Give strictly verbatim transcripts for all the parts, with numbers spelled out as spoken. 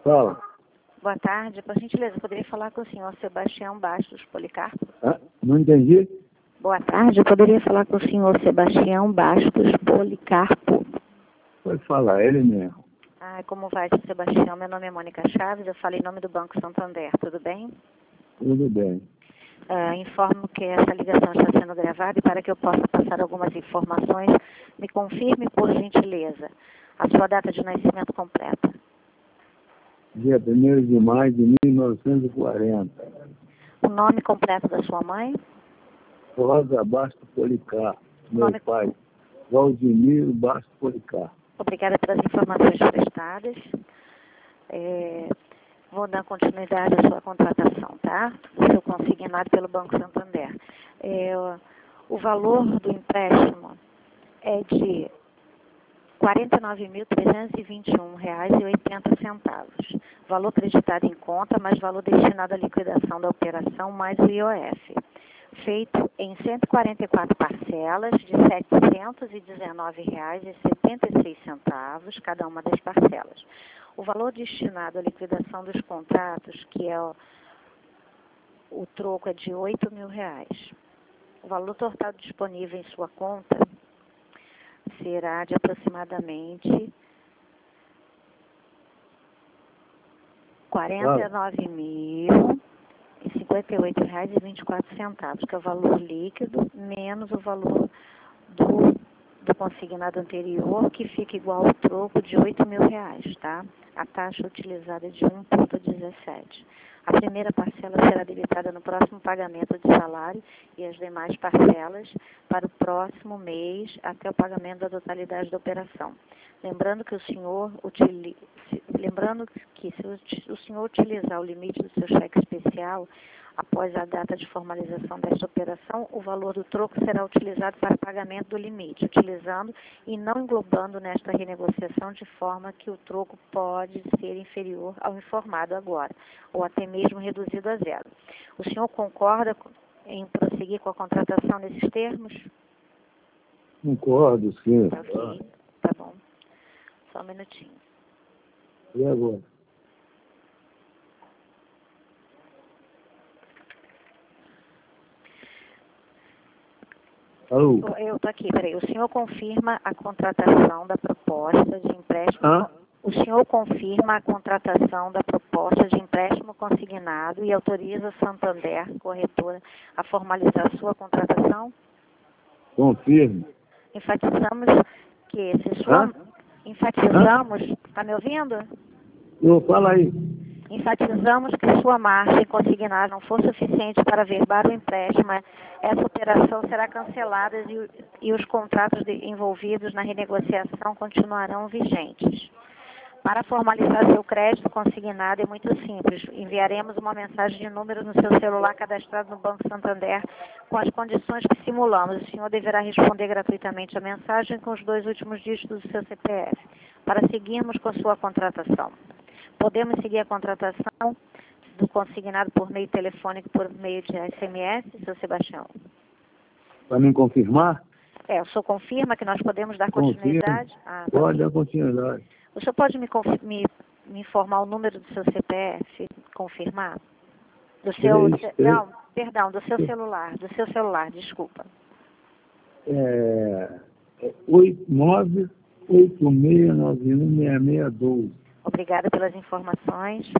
Fala. Boa tarde. Por gentileza, poderia falar com o senhor Sebastião Bastos Policarpo? Ah, não entendi? Boa tarde. Eu poderia falar com o senhor Sebastião Bastos Policarpo? Pode falar, ele mesmo. Ah, como vai, senhor Sebastião? Meu nome é Mônica Chaves, eu falo em nome do Banco Santander. Tudo bem? Tudo bem. Ah, informo que essa ligação está sendo gravada e para que eu possa passar algumas informações, me confirme, por gentileza, a sua data de nascimento completa. Dia primeiro de maio de mil novecentos e quarenta. O nome completo da sua mãe? Rosa Bastos Policarpo. Meu Nome... pai, Valdemiro Bastos Policarpo. Obrigada pelas informações prestadas. É, vou dar continuidade à sua contratação, tá? Do seu consignado pelo Banco Santander. É, o valor do empréstimo é de quarenta e nove mil trezentos e vinte e um reais e oitenta centavos. Valor creditado em conta, mais valor destinado à liquidação da operação, mais o I O F. Feito em cento e quarenta e quatro parcelas de setecentos e dezenove reais e setenta e seis centavos, cada uma das parcelas. O valor destinado à liquidação dos contratos, que é o, o troco, é de oito mil reais. O valor total disponível em sua conta será de aproximadamente quarenta e nove mil e cinquenta e oito reais e vinte e quatro centavos, que é o valor líquido, menos o valor do, do consignado anterior, que fica igual ao troco de oito mil reais, tá? A taxa utilizada é de um vírgula dezessete. A primeira parcela será debitada no próximo pagamento de salário e as demais parcelas para o próximo mês até o pagamento da totalidade da operação. Lembrando que o senhor utiliza, lembrando que se o senhor utilizar o limite do seu cheque especial após a data de formalização desta operação, o valor do troco será utilizado para pagamento do limite, utilizando e não englobando nesta renegociação de forma que o troco pode ser inferior ao informado agora, ou até mesmo reduzido a zero. O senhor concorda em prosseguir com a contratação nesses termos? Concordo, sim. Ok, tá bom. Só um minutinho. E agora? Alô? Eu estou aqui, peraí. O senhor confirma a contratação da proposta de empréstimo... Hã? O senhor confirma a contratação da proposta de empréstimo consignado e autoriza Santander, corretora, a formalizar a sua contratação? Confirmo. Enfatizamos que se sua... Hã? Enfatizamos... Está me ouvindo? Ô, fala aí. Enfatizamos que sua margem consignada não for suficiente para averbar o empréstimo, essa operação será cancelada e, e os contratos de, envolvidos na renegociação continuarão vigentes. Para formalizar seu crédito consignado é muito simples. Enviaremos uma mensagem de número no seu celular cadastrado no Banco Santander com as condições que simulamos. O senhor deverá responder gratuitamente a mensagem com os dois últimos dígitos do seu C P F para seguirmos com sua contratação. Podemos seguir a contratação do consignado por meio telefônico, por meio de S M S, seu Sebastião? Para me confirmar? É, o senhor confirma que nós podemos dar Confirmo. continuidade? Ah, tá Pode bem. dar continuidade. O senhor pode me, me, me informar o número do seu C P F, confirmar? Do seu, Três, três. não, perdão, do seu celular, do seu celular, desculpa. É, oito nove oito seis nove um seis seis dois. Obrigada pelas informações.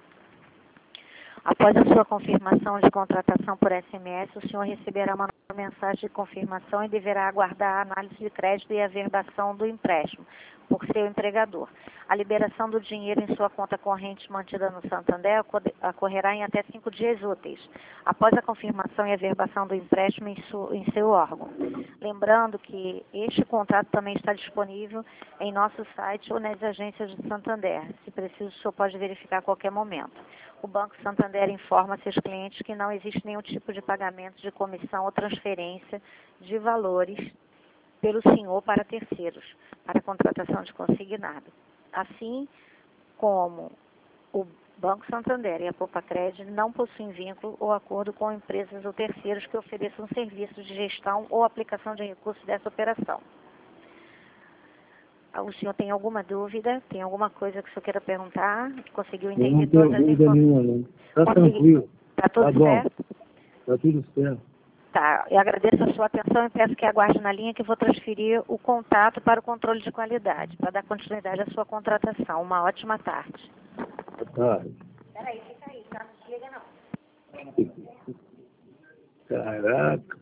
Após a sua confirmação de contratação por S M S, o senhor receberá uma mensagem de confirmação e deverá aguardar a análise de crédito e a averbação do empréstimo por seu empregador. A liberação do dinheiro em sua conta corrente mantida no Santander ocorrerá em até cinco dias úteis, após a confirmação e averbação do empréstimo em, su, em seu órgão. Lembrando que este contrato também está disponível em nosso site ou nas agências de Santander. Se preciso, o senhor pode verificar a qualquer momento. O Banco Santander informa seus clientes que não existe nenhum tipo de pagamento de comissão ou transferência de valores pelo senhor para terceiros, para contratação de consignado. Assim como o Banco Santander e a Popacred não possuem vínculo ou acordo com empresas ou terceiros que ofereçam serviços de gestão ou aplicação de recursos dessa operação. O senhor tem alguma dúvida? Tem alguma coisa que o senhor queira perguntar? Conseguiu Eu não entender tenho todas as dúvida informações? nenhuma, não. Tá Consegui... tranquilo. Tá tudo Tá bom. certo? Tá tudo certo. Tá, eu agradeço a sua atenção e peço que aguarde na linha que eu vou transferir o contato para o controle de qualidade, para dar continuidade à sua contratação. Uma ótima tarde. Tá. Peraí, fica aí, tá? Não desliga não. Caraca.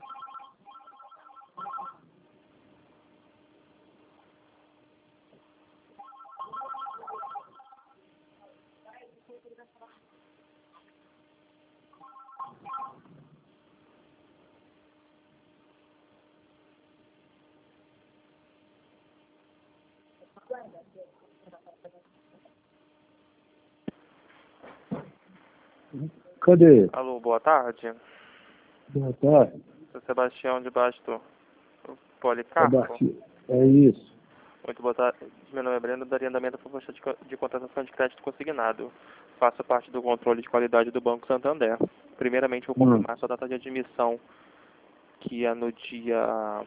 Cadê? Alô, boa tarde. Boa tarde. Sou Sebastião de Basto Policarpo. Sebastião. É isso. Muito boa tarde. Meu nome é Breno, daria andamento à proposta de, co- de contratação de crédito consignado. Faço parte do controle de qualidade do Banco Santander. Primeiramente, vou confirmar sua data de admissão, que é no dia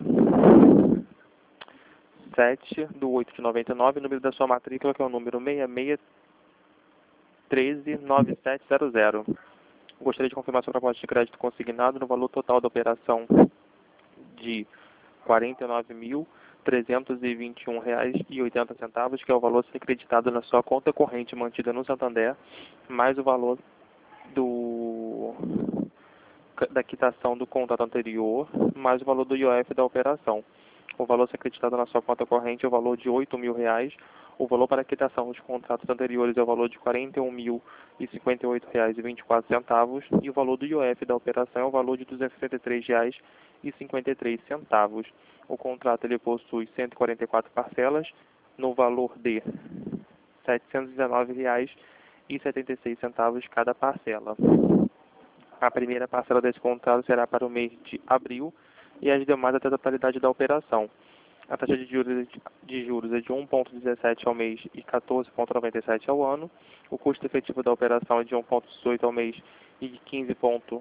sete do oito de noventa e nove, o número da sua matrícula, que é o número seis seis um três nove sete zero zero. Gostaria de confirmar sua proposta de crédito consignado no valor total da operação de quarenta e nove mil trezentos e vinte e um reais e oitenta centavos, que é o valor a ser creditado na sua conta corrente mantida no Santander, mais o valor do da quitação do contrato anterior, mais o valor do I O F da operação. O valor a ser creditado na sua conta corrente é o valor de oito mil reais. O valor para a quitação dos contratos anteriores é o valor de quarenta e um mil e cinquenta e oito reais e vinte e quatro centavos. E o valor do I O F da operação é o valor de duzentos e sessenta e três reais e cinquenta e três centavos. O contrato ele possui cento e quarenta e quatro parcelas no valor de setecentos e dezenove reais e setenta e seis centavos cada parcela. A primeira parcela desse contrato será para o mês de abril e as demais até a totalidade da operação. A taxa de juros, de juros é de um vírgula dezessete ao mês e quatorze vírgula noventa e sete ao ano. O custo efetivo da operação é de um vírgula dezoito ao mês e de quinze vírgula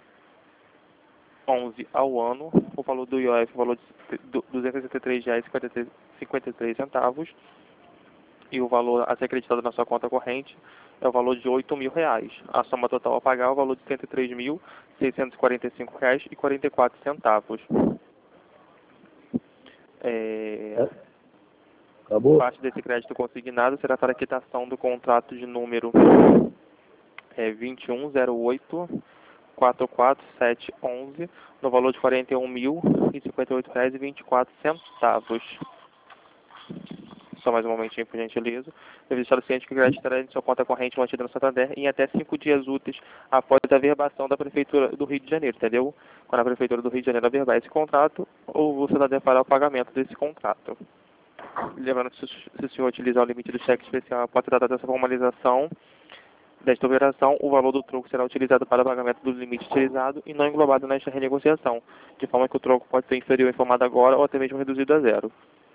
onze ao ano. O valor do I O F é o valor de duzentos e sessenta e três reais e cinquenta e três centavos. E o valor a ser acreditado na sua conta corrente é o valor de oito mil reais. A soma total a pagar é o valor de cento e três mil seiscentos e quarenta e cinco reais e quarenta e quatro centavos. É... Acabou? Parte desse crédito consignado será para a quitação do contrato de número é, vinte e um zero oito quatro quatro sete onze no valor de quarenta e um mil e cinquenta e oito reais e vinte e quatro centavos. Só mais um momentinho, por gentileza. Devido estar ciente que o crédito estará em sua conta corrente mantida no Santander em até cinco dias úteis após a verbação da Prefeitura do Rio de Janeiro, entendeu? Quando a Prefeitura do Rio de Janeiro averbar esse contrato, o Santander fará o pagamento desse contrato. Lembrando que se o senhor utilizar o limite do cheque especial após a data dessa formalização desta operação, o valor do troco será utilizado para o pagamento do limite utilizado e não englobado nesta renegociação, de forma que o troco pode ser inferior informado agora ou até mesmo reduzido a zero.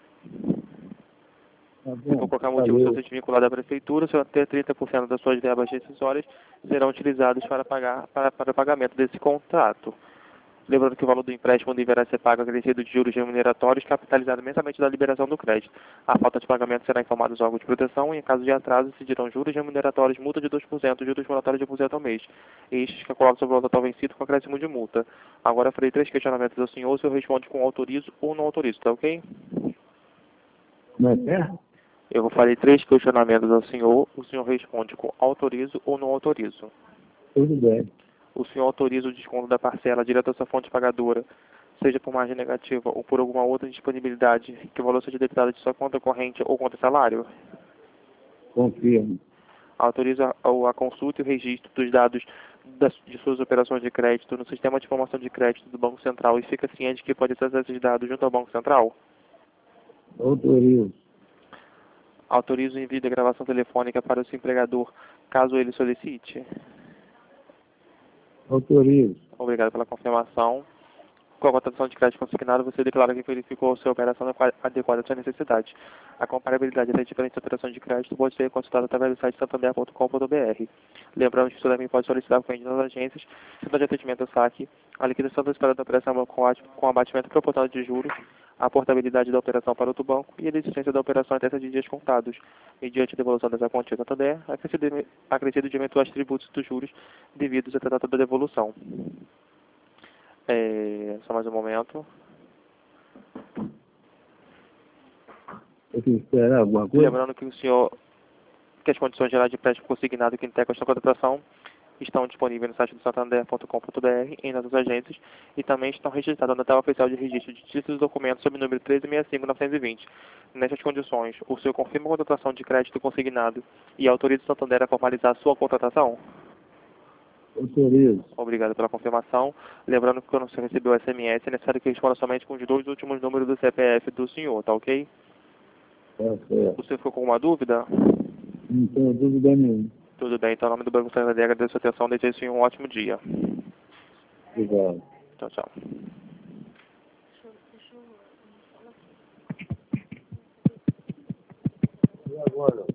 Tá Se for bom. qualquer motivo Valeu. você se vincular à Prefeitura, até trinta por cento das suas verbas rescisórias serão utilizados para, pagar, para, para o pagamento desse contrato. Lembrando que o valor do empréstimo deverá ser pago acrescido de juros remuneratórios capitalizado mensalmente da liberação do crédito. A falta de pagamento será informada aos órgãos de proteção e, em caso de atraso, incidirão juros remuneratórios, multa de dois por cento e juros moratórios de um por cento ao mês. Estes calculados sobre o valor total vencido com acréscimo de multa. Agora farei três questionamentos ao senhor, o senhor responde com autorizo ou não autorizo, tá ok? Como é que é? Eu farei três questionamentos ao senhor, o senhor responde com autorizo ou não autorizo. Tudo bem. O senhor autoriza o desconto da parcela direto à sua fonte pagadora, seja por margem negativa ou por alguma outra disponibilidade, que o valor seja debitado de sua conta corrente ou conta salário? Confirmo. Autoriza a, a consulta e o registro dos dados das, de suas operações de crédito no sistema de informação de crédito do Banco Central e fica ciente que pode acessar esses dados junto ao Banco Central? Autorizo. Autoriza o envio da gravação telefônica para o seu empregador, caso ele solicite? Autorizo. Obrigado pela confirmação. Com a contratação de crédito consignado, você declara que verificou sua operação adequada à sua necessidade. A comparabilidade das diferentes operações de crédito pode ser consultada através do site santander ponto com ponto br. Lembrando que você também pode solicitar o cliente nas agências, sendo de atendimento ao saque, a liquidação da esperada da operação com, com abatimento proporcional de juros, a portabilidade da operação para outro banco e a existência da operação até sete dias contados, mediante a devolução dessa quantia Santander, acrescido, acrescido de eventuais tributos dos juros devidos à data da devolução. É, só mais um momento. Eu tenho que esperar alguma coisa? Lembrando que o senhor, que as condições gerais de crédito consignado que integram esta contratação estão disponíveis no site do santander ponto com ponto br, em nossas agências, e também estão registradas na tela oficial de registro de títulos e documentos sob o número treze sessenta e cinco novecentos e vinte. Nessas condições, o senhor confirma a contratação de crédito consignado e autoriza o Santander a formalizar a sua contratação? Autorizo. Obrigado pela confirmação. Lembrando que quando você recebeu o S M S, é necessário que responda somente com os dois últimos números do C P F do senhor, tá ok? Tá certo. O senhor ficou com alguma dúvida? Não tenho dúvida nenhuma. Tudo bem, então, em nome do Banco Santander, agradeço a sua atenção, desejo ao senhor um ótimo dia. Obrigado. Tchau, tchau. E agora?